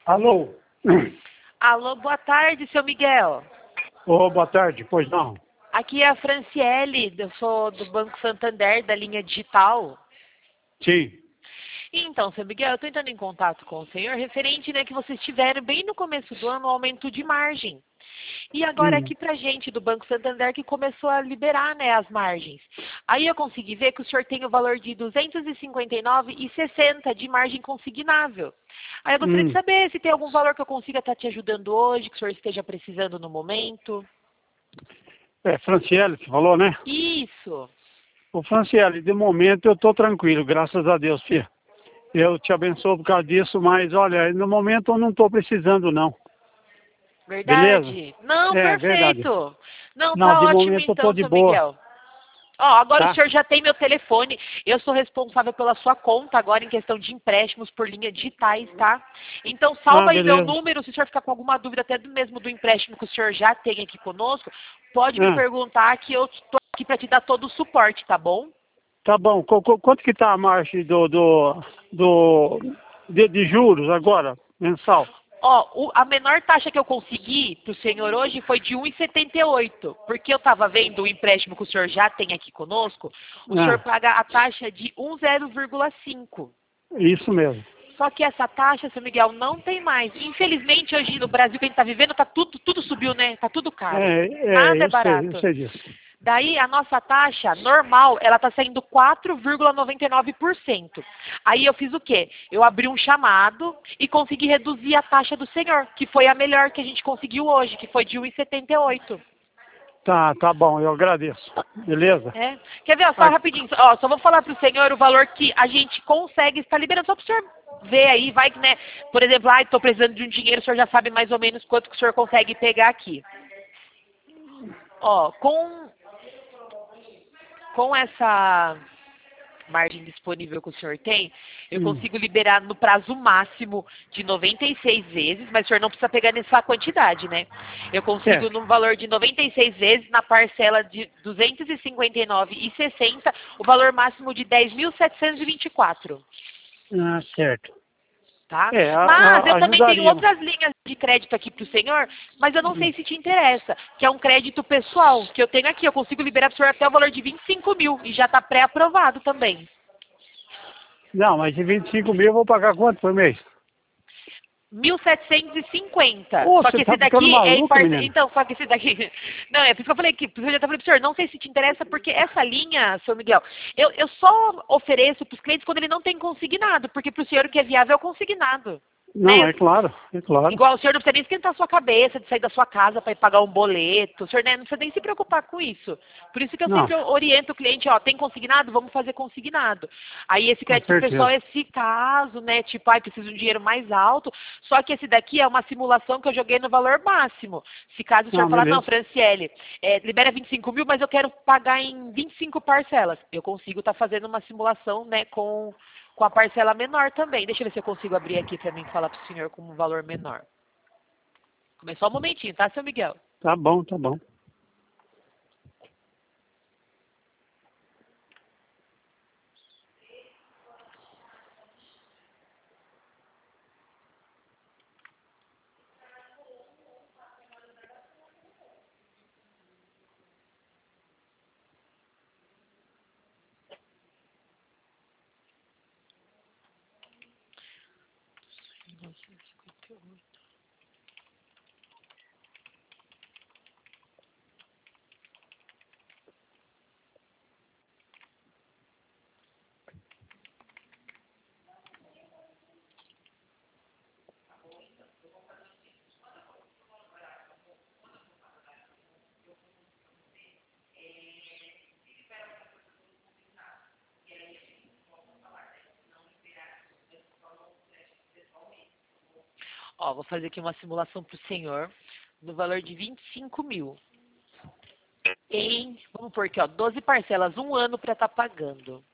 Alô? Alô, boa tarde, seu Miguel. Ô, boa tarde, pois não? Aqui é a Franciele, eu sou do Banco Santander, da linha digital. Sim. Então, seu Miguel, eu estou entrando em contato com o senhor referente, né, que vocês tiveram bem no começo do ano um aumento de margem. E agora Hum. aqui pra gente do Banco Santander que começou a liberar, né, as margens. Aí eu consegui ver que o senhor tem o valor de R$ 259,60 de margem consignável. Aí eu gostaria de Hum. saber se tem algum valor que eu consiga estar te ajudando hoje, que o senhor esteja precisando no momento. É, Franciele, você falou, né? Isso. Ô, Franciele, de momento eu tô tranquilo, graças a Deus, filha. Eu te abençoo por causa disso, mas olha, no momento eu não tô precisando, não. Beleza? Verdade? Não, É, verdade. perfeito. Não, Não, tá de ótimo momento eu tô então, de seu boa, Miguel. Ó, agora o tá? senhor já tem meu telefone. Eu sou responsável pela sua conta agora em questão de empréstimos por linhas digitais, tá? Então Ah, salva aí meu beleza. número. Se o senhor ficar com alguma dúvida até do mesmo do empréstimo que o senhor já tem aqui conosco, pode me Ah, perguntar que eu estou aqui para te dar todo o suporte, tá bom? tá bom. Quanto que tá a margem de juros agora, mensal? Ó, a menor taxa que eu consegui para o senhor hoje foi de 1,78, porque eu estava vendo o empréstimo que o senhor já tem aqui conosco, o senhor Ah, paga a taxa de 1,0,5. isso mesmo. Só que essa taxa, seu Miguel, não tem mais. Infelizmente, hoje no Brasil que a gente está vivendo, tá tudo subiu, né? Tá tudo caro. Nada é Eu barato. sei disso. Daí, a nossa taxa normal, ela está saindo 4,99%. Aí eu fiz o quê? Eu abri um chamado e consegui reduzir a taxa do senhor, que foi a melhor que a gente conseguiu hoje, que foi de 1,78. Tá bom, eu agradeço. Beleza? É. Quer ver, ó, só Ah, rapidinho, ó, só vou falar para o senhor o valor que a gente consegue estar liberando, só para o senhor ver aí, vai que, né, por exemplo, estou precisando de um dinheiro, o senhor já sabe mais ou menos quanto que o senhor consegue pegar aqui. Ó, com essa margem disponível que o senhor tem, eu hum, consigo liberar no prazo máximo de 96 vezes, mas o senhor não precisa pegar nessa quantidade, né? Eu consigo certo. no valor de 96 vezes, na parcela de 259,60, o valor máximo de 10.724. Ah, certo. Tá? É, Mas eu também tenho ajudaria. outras linhas de crédito aqui para o senhor, mas eu não sei Hum. se te interessa, que é um crédito pessoal, que eu tenho aqui, eu consigo liberar para o senhor até o valor de 25 mil, e já está pré-aprovado também. Não, mas de 25 mil eu vou pagar quanto por mês? 1.750. Ô, Só você que tá esse ficando daqui é em maluca, parte. menino? Então, só que esse daqui. Não, é por isso que eu falei que eu já tá falando pro senhor, não sei se te interessa, porque essa linha, seu Miguel, eu só ofereço para os clientes quando ele não tem consignado, porque para o senhor o que é viável é o consignado. Não, Né? é claro, é claro. Igual o senhor não precisa nem esquentar a sua cabeça de sair da sua casa para ir pagar um boleto. O senhor, né, não precisa nem se preocupar com isso. Por isso que eu Não, sempre oriento o cliente, ó, tem consignado? Vamos fazer consignado. Aí esse com crédito pessoal certeza. é esse caso, né? Tipo, ai, preciso de um dinheiro mais alto. Só que esse daqui é uma simulação que eu joguei no valor máximo. Se caso o senhor Não, falar, não, beleza. Franciele, libera 25 mil, mas eu quero pagar em 25 parcelas. Eu consigo estar fazendo uma simulação, né, com a parcela menor também. Deixa eu ver se eu consigo abrir aqui para mim falar para o senhor com um valor menor. Começou um momentinho, tá, seu Miguel? Tá bom, tá bom. Ó, vou fazer aqui uma simulação para o senhor no valor de 25 mil. Vamos por aqui, ó, 12 parcelas, um ano para estar pagando.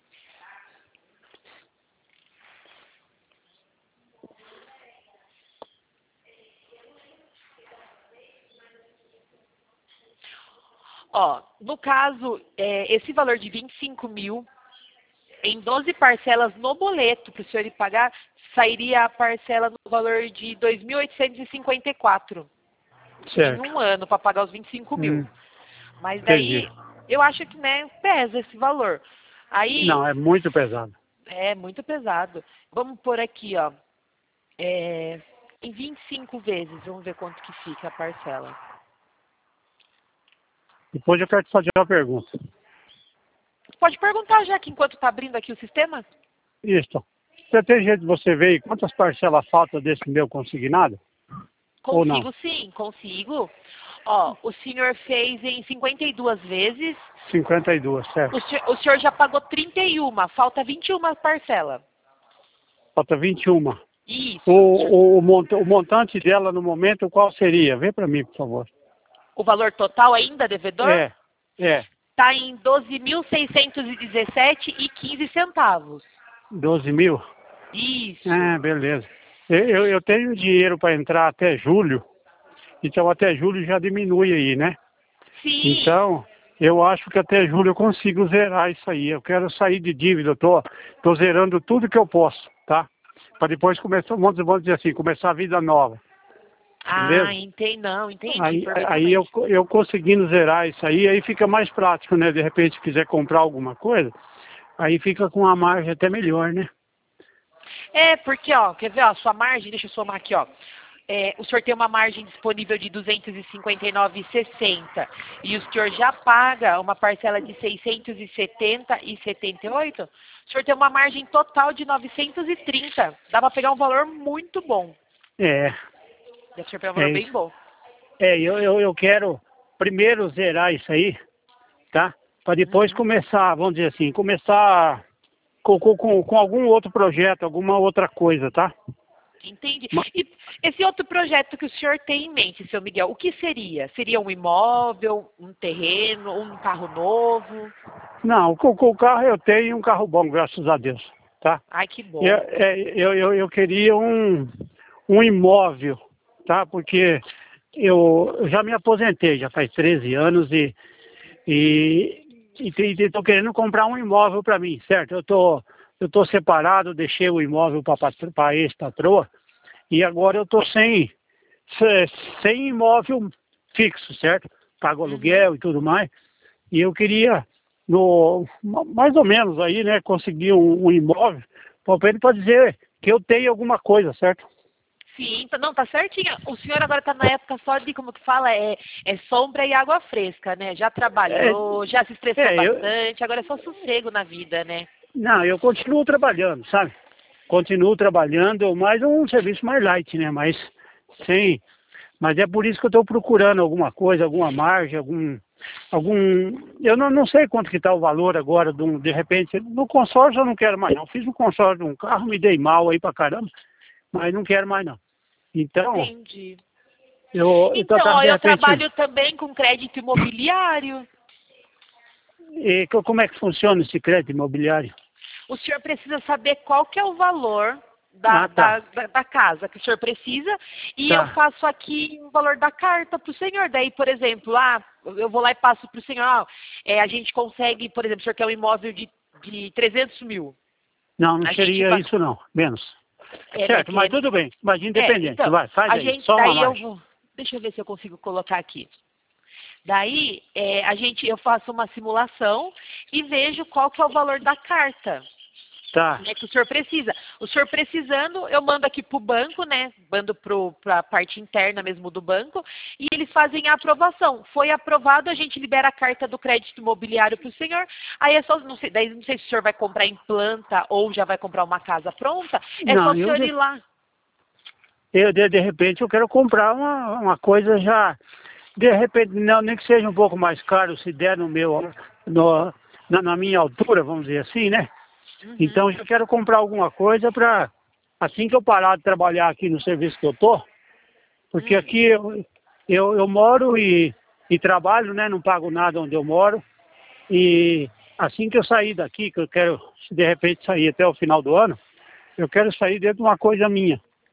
Ó, no caso, esse valor de 25 mil Em 12 parcelas no boleto para o senhor ir pagar, sairia a parcela no valor de 2.854 Certo. em um ano para pagar os 25 mil. Mas Entendi. daí eu acho que, né, pesa esse valor. Aí Não, é muito pesado. é muito pesado. Vamos por aqui, ó. Em 25 vezes, vamos ver quanto que fica a parcela. Depois eu quero te fazer uma pergunta. Pode perguntar já que enquanto está abrindo aqui o sistema? Isso. Você tem jeito de você ver aí quantas parcelas faltam desse meu consignado? Ou não? Consigo sim, consigo. Ó, o senhor fez em 52 vezes. 52, certo. O senhor já pagou 31, falta 21 parcela. Falta 21. Isso. O montante dela no momento, qual seria? Vê para mim, por favor. O valor total ainda, devedor? É. Está em 12.617,15 centavos. 12 mil? Isso. Beleza. Eu tenho dinheiro para entrar até julho, então até julho já diminui aí, né? Sim. Então, eu acho que até julho eu consigo zerar isso aí. Eu quero sair de dívida, tô zerando tudo que eu posso, tá? Para depois começar, vamos dizer assim, começar a vida nova. Beleza? Entendi. Aí eu conseguindo zerar isso aí fica mais prático, né? De repente, se quiser comprar alguma coisa, aí fica com uma margem até melhor, né? Porque, ó, quer ver, ó, sua margem, deixa eu somar aqui, ó. O senhor tem uma margem disponível de 259,60 e o senhor já paga uma parcela de 670,78, o senhor tem uma margem total de 930. Dá para pegar um valor muito bom. Dá para pegar um valor bem bom. Eu quero primeiro zerar isso aí, tá? Para depois começar, vamos dizer assim, começar com algum outro projeto, alguma outra coisa, tá? Entendi. E esse outro projeto que o senhor tem em mente, seu Miguel, o que seria? Seria um imóvel, um terreno, um carro novo? Não, com o carro eu tenho um carro bom, graças a Deus, tá? Ai, que bom. Eu queria um imóvel, tá? Porque eu já me aposentei, já faz 13 anos e estou querendo comprar um imóvel para mim, certo? Eu tô separado, deixei o imóvel para a ex-patroa e agora eu estou sem imóvel fixo, certo? Pago aluguel e tudo mais. E eu queria, mais ou menos aí, né, conseguir um imóvel para dizer que eu tenho alguma coisa, certo? Sim, não, tá certinho. O senhor agora está na época só de, como que fala, sombra e água fresca, né? Já trabalhou, já se estressou bastante, agora é só sossego na vida, né? Não, eu continuo trabalhando, sabe? Continuo trabalhando, mas um serviço mais light, né? Mas é por isso que eu estou procurando alguma coisa, alguma margem, eu não sei quanto que está o valor agora, de repente, no consórcio eu não quero mais não. Fiz um consórcio de um carro, me dei mal aí pra caramba, mas não quero mais não. Então, entendi. Eu trabalho também com crédito imobiliário. E como é que funciona esse crédito imobiliário? O senhor precisa saber qual que é o valor da casa que o senhor precisa e eu faço aqui o valor da carta para o senhor. Daí, por exemplo, eu vou lá e passo para o senhor, a gente consegue, por exemplo, o senhor quer um imóvel de 300 mil. Não seria isso não, menos. Certo, mas tudo bem, mas independente, então, faz aí, só uma margem. Deixa eu ver se eu consigo colocar aqui. Daí, eu faço uma simulação e vejo qual que é o valor da carta. Tá. Que o senhor precisa. O senhor precisando, eu mando aqui para o banco, né? Mando para a parte interna mesmo do banco e eles fazem a aprovação. Foi aprovado, a gente libera a carta do crédito imobiliário para o senhor. Aí é só, não sei se o senhor vai comprar em planta ou já vai comprar uma casa pronta. Só o senhor ir lá. De repente eu quero comprar uma coisa já, de repente, não, nem que seja um pouco mais caro, se der na minha altura, vamos dizer assim, né? Então eu quero comprar alguma coisa para, assim que eu parar de trabalhar aqui no serviço que eu tô, porque aqui eu moro e trabalho, né? Não pago nada onde eu moro. E assim que eu sair daqui, que eu quero, se de repente sair até o final do ano, eu quero sair dentro de uma coisa minha.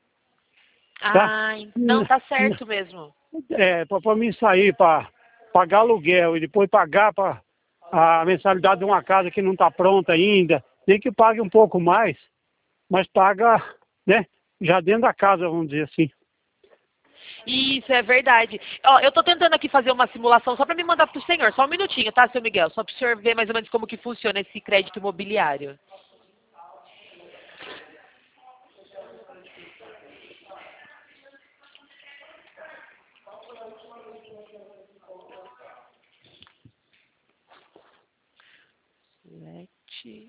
Não, tá certo mesmo. Para mim sair, para pagar aluguel e depois pagar a mensalidade de uma casa que não está pronta ainda, nem que pague um pouco mais, mas paga, né, já dentro da casa, vamos dizer assim. Isso, é verdade. Ó, eu tô tentando aqui fazer uma simulação só para me mandar pro senhor. Só um minutinho, tá, seu Miguel? Só para o senhor ver mais ou menos como que funciona esse crédito imobiliário. Lete.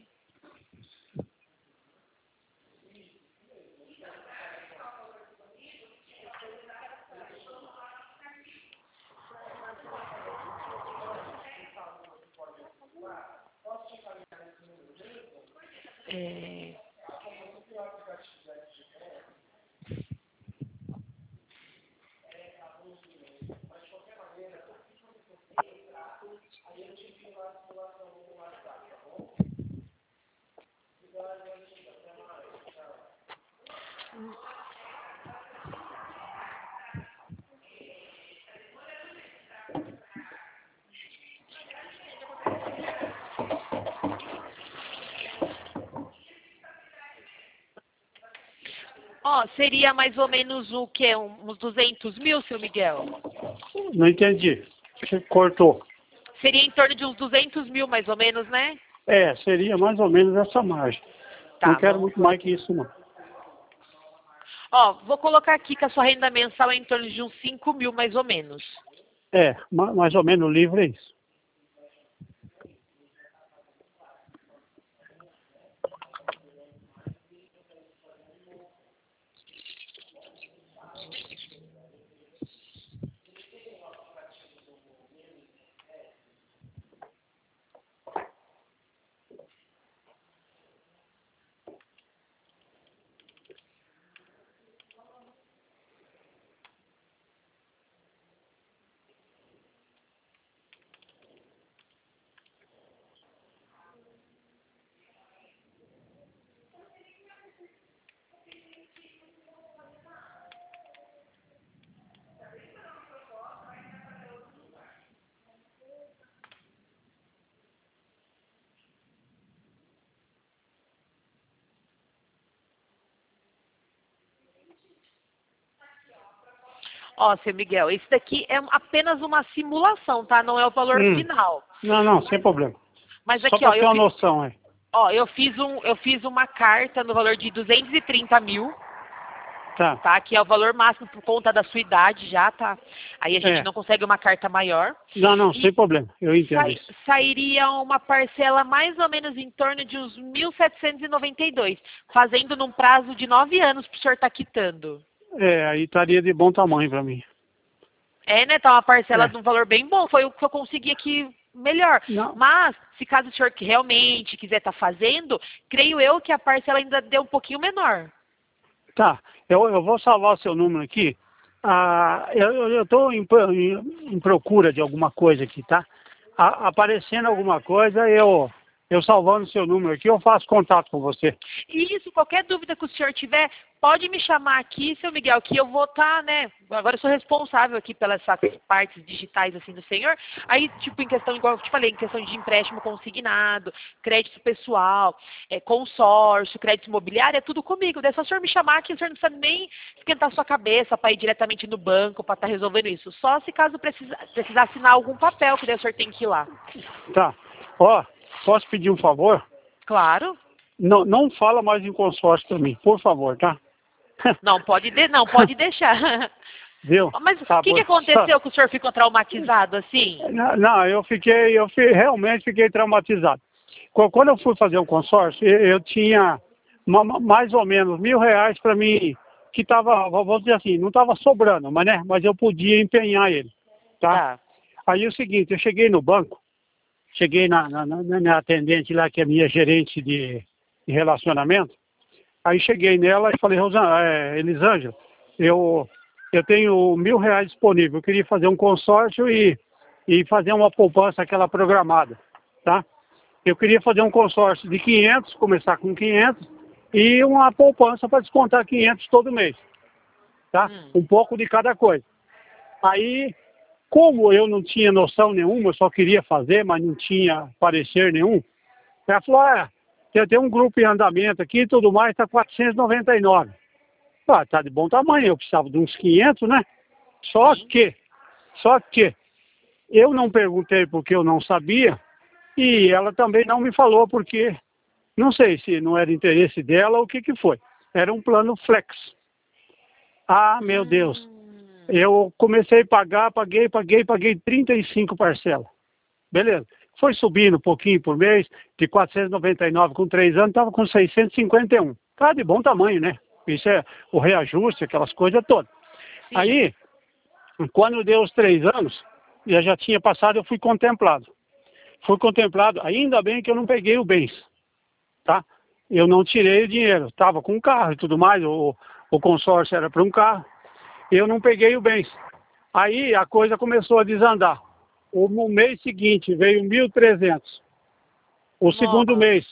É... Ó, seria mais ou menos o quê? Uns 200 mil, seu Miguel? Não entendi. Cortou. Seria em torno de uns 200 mil, mais ou menos, né? É, seria mais ou menos essa margem. Tá, Não quero vamos muito mais que isso, não. Ó, vou colocar aqui que a sua renda mensal é em torno de uns 5 mil, mais ou menos. É, mais ou menos livre é isso. Ó, seu Miguel, esse daqui é apenas uma simulação, tá? Não é o valor final. Não, sem problema. Mas Só aqui, para ó, ter uma noção, é. ó, eu fiz uma carta no valor de 230 mil, Tá. tá? Que é o valor máximo por conta da sua idade já, tá? Aí a gente É. não consegue uma carta maior. Não, E sem problema. Eu entendo isso. sairia uma parcela mais ou menos em torno de uns 1.792, fazendo num prazo de 9 anos para o senhor estar quitando. É, aí estaria de bom tamanho para mim. É, né? Tá uma parcela É. de um valor bem bom. Foi o que eu consegui aqui melhor. Não. Mas, se caso o senhor realmente quiser estar fazendo, creio eu que a parcela ainda deu um pouquinho menor. Tá, eu vou salvar o seu número aqui. Eu estou em procura de alguma coisa aqui, tá? Aparecendo alguma coisa, eu salvando o seu número aqui, eu faço contato com você. E isso, qualquer dúvida que o senhor tiver, pode me chamar aqui, seu Miguel, que eu vou estar, né? Agora eu sou responsável aqui pelas partes digitais, assim, do senhor. Aí, tipo, em questão, igual eu te falei, em questão de empréstimo consignado, crédito pessoal, consórcio, crédito imobiliário, é tudo comigo. Daí é só o senhor me chamar que o senhor não precisa nem esquentar sua cabeça para ir diretamente no banco para estar resolvendo isso. Só se caso precisar assinar algum papel, que daí o senhor tem que ir lá. Tá. Ó, posso pedir um favor? Claro. Não fala mais em consórcio para mim, por favor, tá? Não, pode deixar. Viu? Mas Tá, o que aconteceu que o senhor ficou traumatizado assim? Não, realmente fiquei traumatizado. Quando eu fui fazer o consórcio, eu tinha mais ou menos R$ 1.000 para mim, que estava, vamos dizer assim, não estava sobrando, mas eu podia empenhar ele, tá? Aí é o seguinte, eu cheguei no banco, cheguei na minha atendente lá, que é minha gerente de relacionamento, aí cheguei nela e falei, Elisângela, eu tenho R$ 1.000 disponível, eu queria fazer um consórcio e fazer uma poupança, aquela programada, tá? Eu queria fazer um consórcio de 500, começar com 500, e uma poupança para descontar 500 todo mês, tá? Um pouco de cada coisa. Aí, como eu não tinha noção nenhuma, eu só queria fazer, mas não tinha parecer nenhum, ela falou, tem um grupo em andamento aqui e tudo mais, está 499. Ah, tá de bom tamanho, eu precisava de uns 500, né? Só que eu não perguntei porque eu não sabia e ela também não me falou porque não sei se não era interesse dela ou o que que foi. Era um plano flex. Ah, meu Deus. Eu comecei a pagar, paguei 35 parcelas. Beleza. Foi subindo um pouquinho por mês, de 499 com 3 anos, estava com 651. Tá de bom tamanho, né? Isso é o reajuste, aquelas coisas todas. Sim. Aí, quando deu os 3 anos, eu já tinha passado, eu fui contemplado. Fui contemplado, ainda bem que eu não peguei o bens, tá? Eu não tirei o dinheiro, estava com um carro e tudo mais, o consórcio era para um carro, eu não peguei o bens. Aí a coisa começou a desandar. No mês seguinte veio 1.300, o segundo mês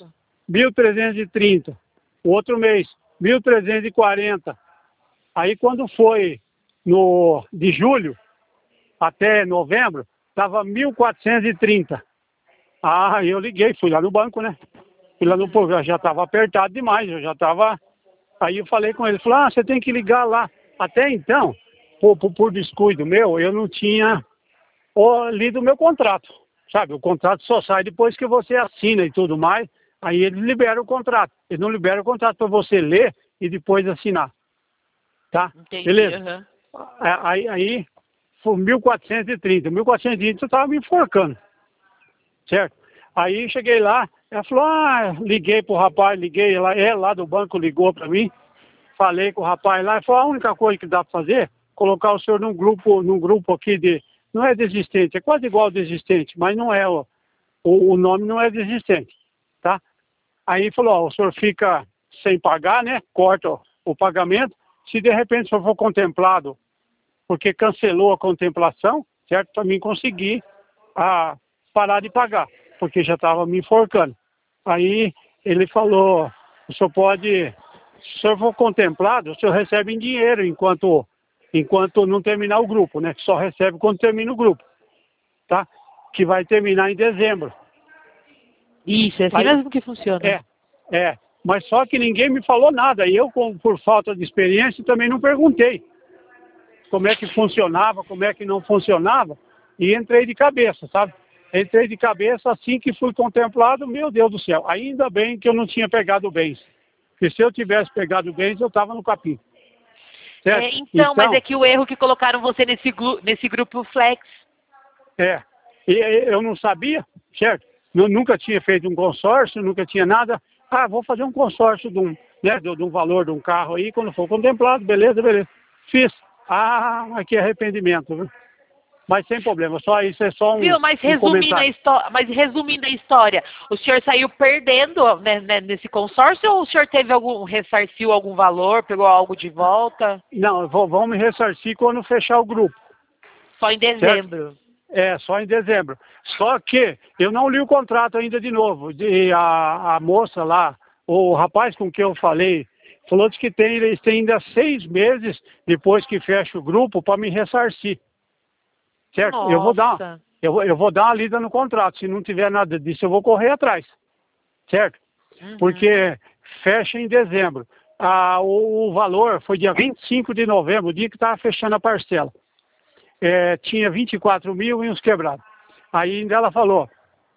1.330, o outro mês 1.340. Aí quando foi de julho até novembro, estava 1.430. Ah, eu liguei, fui lá no banco, né? Fui lá no povo, já estava apertado demais, eu já estava... Aí eu falei com ele, falou, você tem que ligar lá. Até então, por descuido meu, eu não tinha lido o meu contrato, sabe? O contrato só sai depois que você assina e tudo mais, aí eles liberam o contrato. Eles não liberam o contrato para você ler e depois assinar, tá? Entendi, beleza? Aí foi 1.430. 1.430 eu estava me enforcando, certo? Aí cheguei lá, ela falou, liguei pro rapaz, liguei lá, lá do banco ligou para mim, falei com o rapaz lá, e falou, a única coisa que dá para fazer, colocar o senhor num grupo aqui de, não é desistente, é quase igual desistente, mas não é, o nome não é desistente, tá? Aí falou, o senhor fica sem pagar, né, corta o pagamento, se de repente o senhor for contemplado, porque cancelou a contemplação, certo, para mim conseguir parar de pagar, porque já estava me enforcando. Aí ele falou, o senhor pode, se o senhor for contemplado, o senhor recebe em dinheiro enquanto não terminar o grupo, né? Só recebe quando termina o grupo, tá? Que vai terminar em dezembro. Isso, é assim mesmo que funciona. Mas só que ninguém me falou nada, e eu, por falta de experiência, também não perguntei como é que funcionava, como é que não funcionava, e entrei de cabeça, sabe? Entrei de cabeça assim que fui contemplado, meu Deus do céu, ainda bem que eu não tinha pegado bens, porque se eu tivesse pegado bens, eu estava no capim. Então, mas é que o erro que colocaram você nesse grupo Flex. Eu não sabia, certo? Nunca tinha feito um consórcio, nunca tinha nada. Vou fazer um consórcio de um valor de um carro aí, quando for contemplado, beleza. Fiz. Mas que arrependimento, viu? Mas sem problema, só isso é só um. Viu, mas resumindo a história, o senhor saiu perdendo, né, nesse consórcio ou o senhor ressarciu algum valor, pegou algo de volta? Não, vão me ressarcir quando fechar o grupo. Só em dezembro. Certo? Só em dezembro. Só que eu não li o contrato ainda de novo. A moça lá, o rapaz com quem eu falei, falou que eles têm ainda 6 meses depois que fecha o grupo para me ressarcir. Certo? Nossa. Eu vou dar uma lida no contrato. Se não tiver nada disso, eu vou correr atrás. Certo? Porque fecha em dezembro. O valor foi dia 25 de novembro, o dia que estava fechando a parcela. Tinha 24 mil e uns quebrados. Aí ainda ela falou,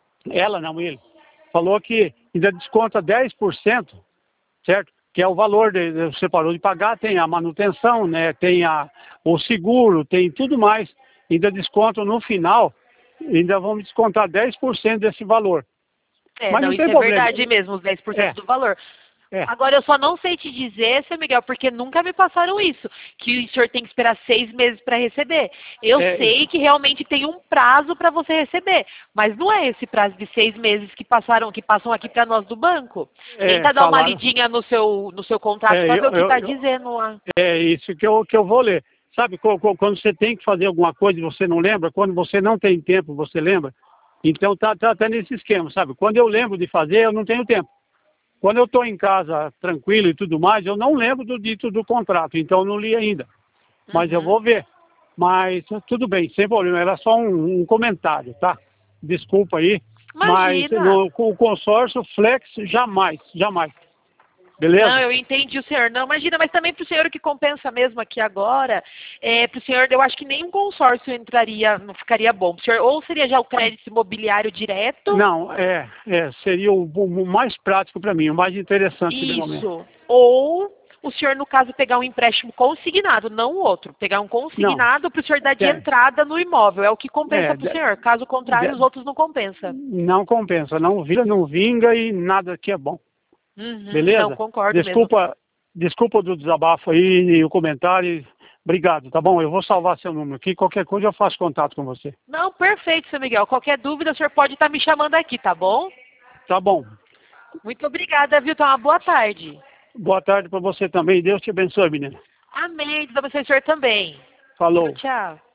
ele, falou que ainda desconta 10%, certo? Que é o valor, você parou de pagar, tem a manutenção, né? Tem o seguro, tem tudo mais. Ainda desconto no final, ainda vão me descontar 10% desse valor. Mas não, isso é verdade mesmo, os 10% do valor. Agora, eu só não sei te dizer, seu Miguel, porque nunca me passaram isso, que o senhor tem que esperar 6 meses para receber. Eu sei que realmente tem um prazo para você receber, mas não é esse prazo de 6 meses que passam aqui para nós do banco. Tenta dar uma lidinha no seu contrato para ver o que está dizendo lá. É isso que eu vou ler. Sabe, quando você tem que fazer alguma coisa e você não lembra, quando você não tem tempo, você lembra? Então tá nesse esquema, sabe? Quando eu lembro de fazer, eu não tenho tempo. Quando eu estou em casa tranquilo e tudo mais, eu não lembro do dito do contrato, então eu não li ainda. Mas eu vou ver. Mas tudo bem, sem problema, era só um comentário, tá? Desculpa aí. Mas Imagina. com o consórcio Flex, jamais, jamais. Beleza? Não, eu entendi o senhor. Não, imagina, mas também para o senhor o que compensa mesmo aqui agora, para o senhor, eu acho que nem consórcio entraria, não ficaria bom. Pro senhor, ou seria já o crédito imobiliário direto? Não, seria o mais prático para mim, o mais interessante no momento. Isso. Ou o senhor, no caso, pegar um empréstimo consignado, não o outro. Pegar um Não, consignado para o senhor dar de é, entrada no imóvel. É o que compensa é, para o senhor. Caso contrário, os outros não compensa. não compensa, não vira, não vinga e nada aqui é bom. Uhum, não, Beleza? concordo mesmo. Desculpa do desabafo aí e o comentário. Obrigado, tá bom? Eu vou salvar seu número aqui, qualquer coisa eu faço contato com você. Não, perfeito, seu Miguel. Qualquer dúvida, o senhor pode estar me chamando aqui, tá bom? Tá bom. Muito obrigada, viu? Então, uma boa tarde. Boa tarde para você também. Deus te abençoe, menina. Amém. Deus abençoe o senhor também. Tchau, Falou. tchau.